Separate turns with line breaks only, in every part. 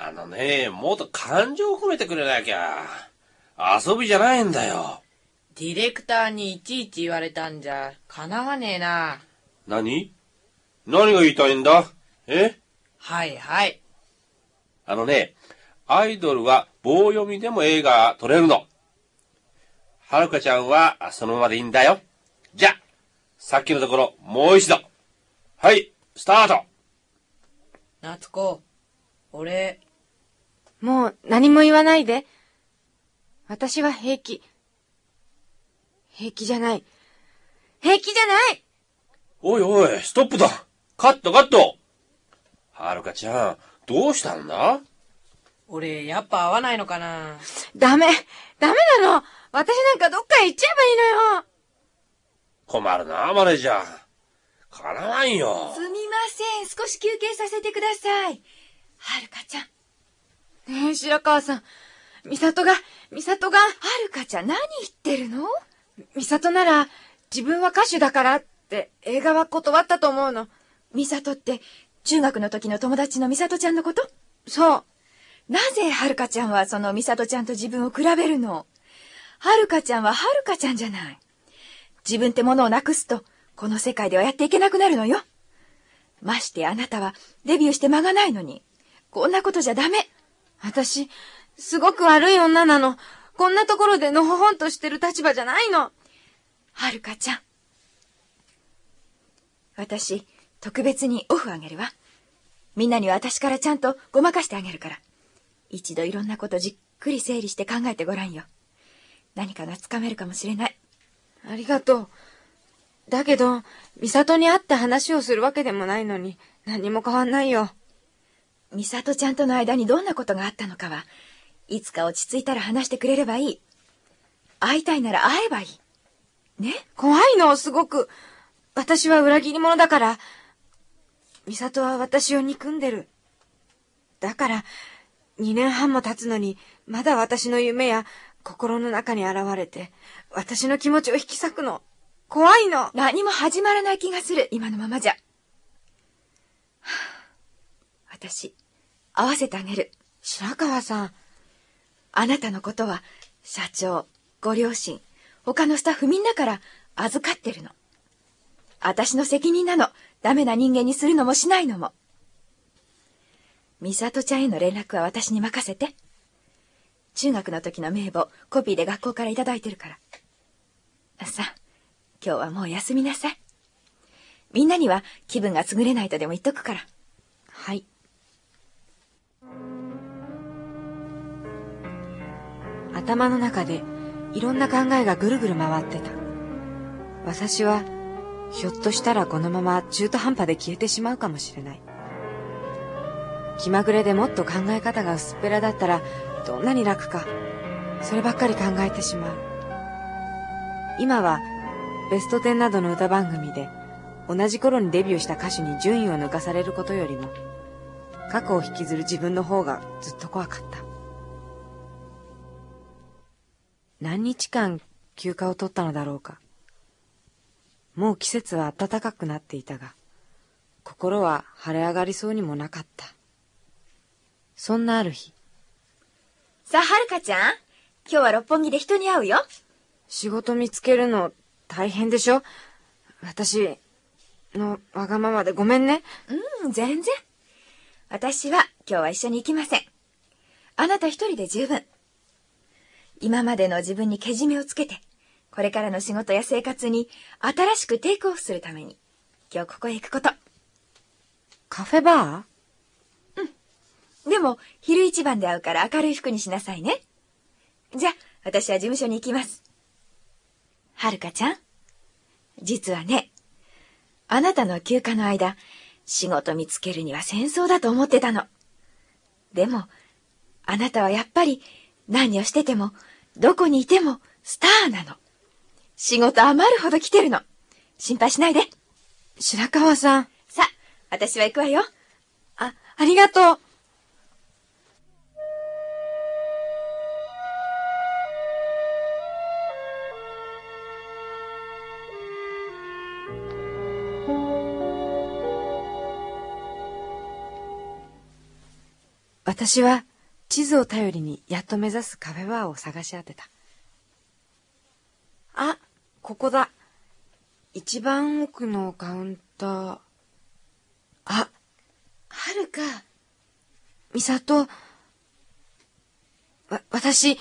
もっと感情を込めてくれなきゃ。遊びじゃないんだよ。
ディレクターにいちいち言われたんじゃ、かなわねえな。
何が言いたいんだ？
はいはい。
アイドルは棒読みでも映画撮れるの。はるかちゃんはそのままでいいんだよ。じゃ、さっきのところもう一度。はい、スタート。
夏子、俺。
もう何も言わないで。私は平気。平気じゃない。平気じゃない！
おいおい、ストップだ。カットカット。はるかちゃん、どうしたんだ？
俺、やっぱ合わないのかな。
ダメなの。私なんかどっかへ行っちゃえばいいのよ。
困るな、マネージャー。かなわんよ。
すみません。少し休憩させてください。はるかちゃん。
ねえ、白川さん。美里が。は
るかちゃん、何言ってるの？
美里なら、自分は歌手だからって映画は断ったと思うの。
美里って、中学の時の友達の美里ちゃんのこと？
そう。
なぜはるかちゃんはその美里ちゃんと自分を比べるの？はるかちゃんははるかちゃんじゃない。自分ってものをなくすと、この世界ではやっていけなくなるのよ。ましてあなたはデビューして間がないのに、こんなことじゃダメ。
私、すごく悪い女なの。こんなところでのほほんとしてる立場じゃないの。
はるかちゃん。私、特別にオフあげるわ。みんなには私からちゃんとごまかしてあげるから。一度いろんなことじっくり整理して考えてごらんよ。何かがつかめるかもしれない。
ありがとう。だけど、美里に会って話をするわけでもないのに、何も変わんないよ。
美里ちゃんとの間にどんなことがあったのかは、いつか落ち着いたら話してくれればいい。会いたいなら会えばいい。ね？
怖いの、すごく。私は裏切り者だから。美里は私を憎んでる。だから、2年半も経つのに、まだ私の夢や心の中に現れて、私の気持ちを引き裂くの。怖いの。
何も始まらない気がする、今のままじゃ。私、会わせてあげる。
白川さん。
あなたのことは、社長、ご両親、他のスタッフみんなから預かってるの。私の責任なの。ダメな人間にするのもしないのも。美里ちゃんへの連絡は私に任せて。中学の時の名簿、コピーで学校からいただいてるから。さあ、今日はもう休みなさい。みんなには気分が優れないとでも言っとくから。
はい。頭の中でいろんな考えがぐるぐる回ってた。私はひょっとしたらこのまま中途半端で消えてしまうかもしれない。気まぐれでもっと考え方が薄っぺらだったらどんなに楽か、そればっかり考えてしまう。今はベスト10などの歌番組で同じ頃にデビューした歌手に順位を抜かされることよりも、過去を引きずる自分の方がずっと怖かった。何日間休暇を取ったのだろうか。もう季節は暖かくなっていたが、心は晴れ上がりそうにもなかった。そんなある日。
さあ、はるかちゃん、今日は六本木で人に会うよ。
仕事見つけるの大変でしょ？私のわがままでごめんね。
全然。私は今日は一緒に行きません。あなた一人で十分。今までの自分にけじめをつけて、これからの仕事や生活に新しくテイクオフするために、今日ここへ行くこと。
カフェバー？
でも、昼一番で会うから明るい服にしなさいね。じゃあ、私は事務所に行きます。はるかちゃん、実はね、あなたの休暇の間、仕事見つけるには戦争だと思ってたの。でも、あなたはやっぱり何をしてても、どこにいてもスターなの。仕事余るほど来てるの。心配しないで。
白川さん。
さあ、私は行くわよ。
ありがとう。 私は地図を頼りにやっと目指すカフェバーを探し当てた。あ、ここだ。一番奥のカウンター。あ、
はるか。
美里。私、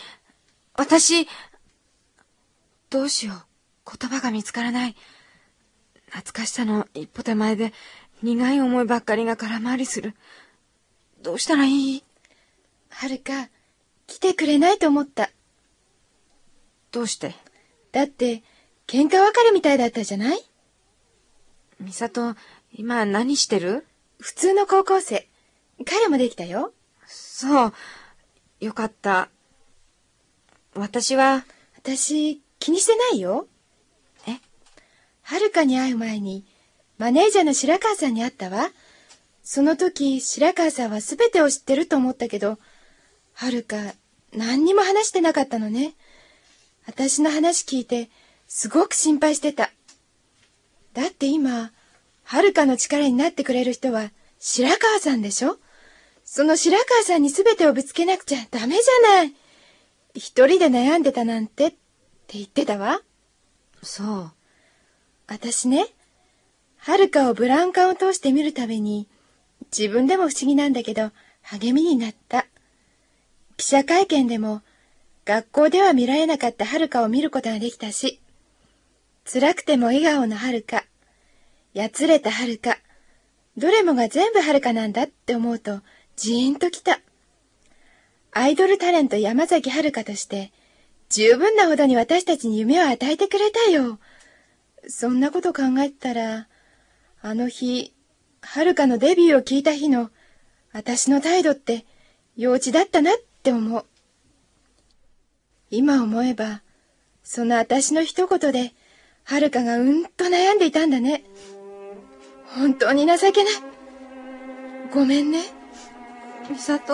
どうしよう。言葉が見つからない。懐かしさの一歩手前で苦い思いばっかりが空回りする。どうしたらいい？
はるか、来てくれないと思った。
どうして？
だって、喧嘩別れみたいだったじゃない？
美里、今何してる？
普通の高校生。彼もできたよ。
そう。よかった。私、
気にしてないよ。
え？
はるかに会う前に、マネージャーの白川さんに会ったわ。その時、白川さんは全てを知ってると思ったけど、はるか、何にも話してなかったのね。私の話聞いて、すごく心配してた。だって今、はるかの力になってくれる人は、白川さんでしょ？その白川さんに全てをぶつけなくちゃダメじゃない。一人で悩んでたなんてって言ってたわ。
そう。
私ね、はるかをブラウン管を通して見るたびに、自分でも不思議なんだけど、励みになった。記者会見でも、学校では見られなかったはるかを見ることができたし、辛くても笑顔のはるか、やつれたはるか、どれもが全部はるかなんだって思うと、ジーンときた。アイドルタレント山崎はるかとして、十分なほどに私たちに夢を与えてくれたよ。そんなこと考えたら、あの日、はるかのデビューを聞いた日の、私の態度って、幼稚だったなって思う。今思えば、その私の一言で、はるかがうんと悩んでいたんだね。本当に情けない。ごめんね。
美里。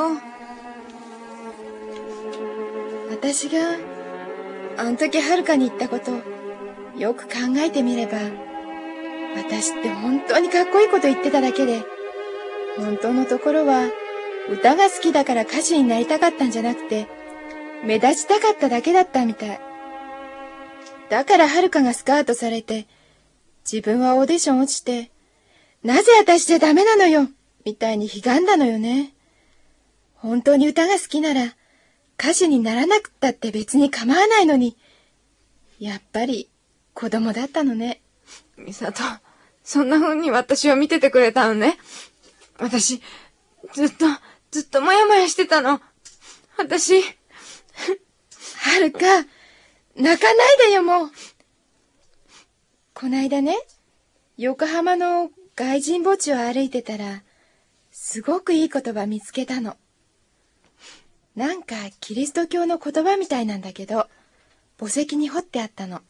私が、あの時はるかに言ったこと、よく考えてみれば、私って本当にかっこいいこと言ってただけで、本当のところは、歌が好きだから歌手になりたかったんじゃなくて、目立ちたかっただけだったみたい。だからはるかがスカウトされて、自分はオーディション落ちて、なぜ私じゃダメなのよみたいにひがんだのよね。本当に歌が好きなら、歌手にならなくったって別に構わないのに、やっぱり子供だったのね。
美里、そんな風に私を見ててくれたのね。私、ずっともやもやしてたの。私。
はるか、泣かないでよもう。こないだね、横浜の外人墓地を歩いてたら、すごくいい言葉見つけたの。なんかキリスト教の言葉みたいなんだけど、墓石に彫ってあったの。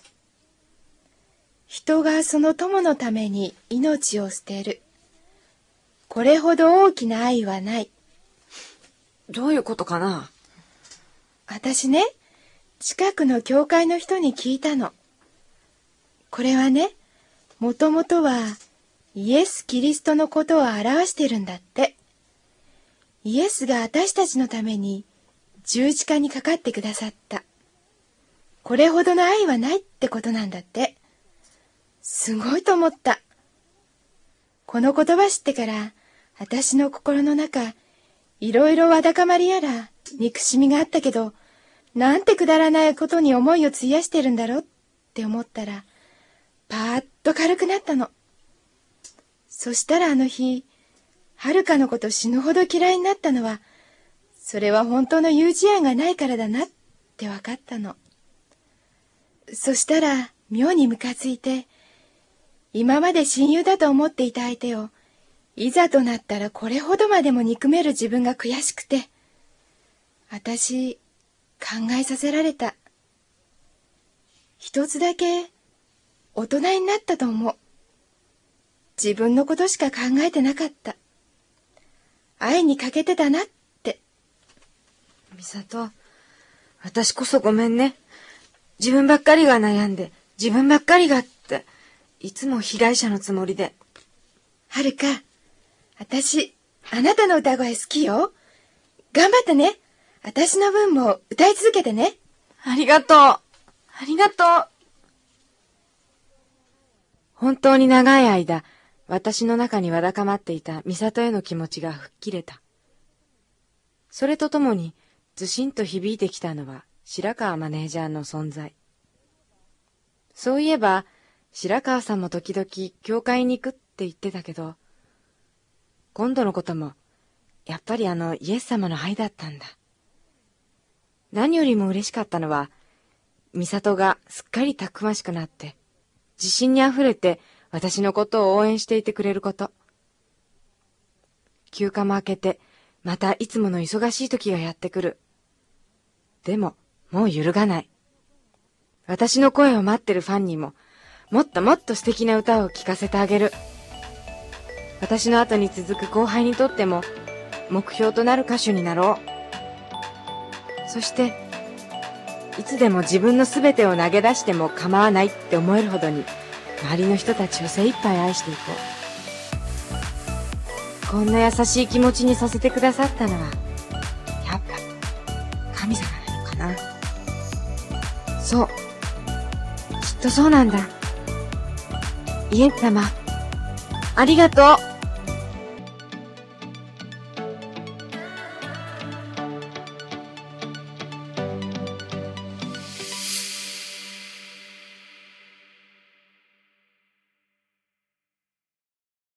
人がその友のために命を捨てる。これほど大きな愛はない。
どういうことかな？
私ね、近くの教会の人に聞いたの。これはね、もともとはイエス・キリストのことを表してるんだって。イエスが私たちのために十字架にかかってくださった。これほどの愛はないってことなんだって。すごいと思った。この言葉知ってから、私の心の中、いろいろわだかまりやら、憎しみがあったけど、なんてくだらないことに思いを費やしてるんだろうって思ったら、パーッと軽くなったの。そしたらあの日、はるかのこと死ぬほど嫌いになったのは、それは本当の友人愛がないからだなって分かったの。そしたら妙にムカついて、今まで親友だと思っていた相手を、いざとなったらこれほどまでも憎める自分が悔しくて、私、考えさせられた。一つだけ、大人になったと思う。自分のことしか考えてなかった。愛に欠けてたなって。
美里、私こそごめんね。自分ばっかりが悩んで、自分ばっかりがって、いつも被害者のつもりで。
はるか、私、あなたの歌声好きよ。 頑張ってね。私の分も歌い続けてね。
ありがとう。ありがとう。本当に長い間、私の中にわだかまっていた美里への気持ちが吹っ切れた。それとともに、ずしんと響いてきたのは白川マネージャーの存在。そういえば、白川さんも時々教会に行くって言ってたけど、今度のことも、やっぱりイエス様の愛だったんだ。何よりも嬉しかったのは、美里がすっかりたくましくなって、自信にあふれて私のことを応援していてくれること。休暇も明けて、またいつもの忙しい時がやってくる。でも、もう揺るがない。私の声を待ってるファンにも、もっともっと素敵な歌を聴かせてあげる。私の後に続く後輩にとっても、目標となる歌手になろう。そして、いつでも自分のすべてを投げ出しても構わないって思えるほどに、周りの人たちを精一杯愛していこう。こんな優しい気持ちにさせてくださったのは、やっぱ、神様なのかな。そう。きっとそうなんだ。イエス様、ありがとう。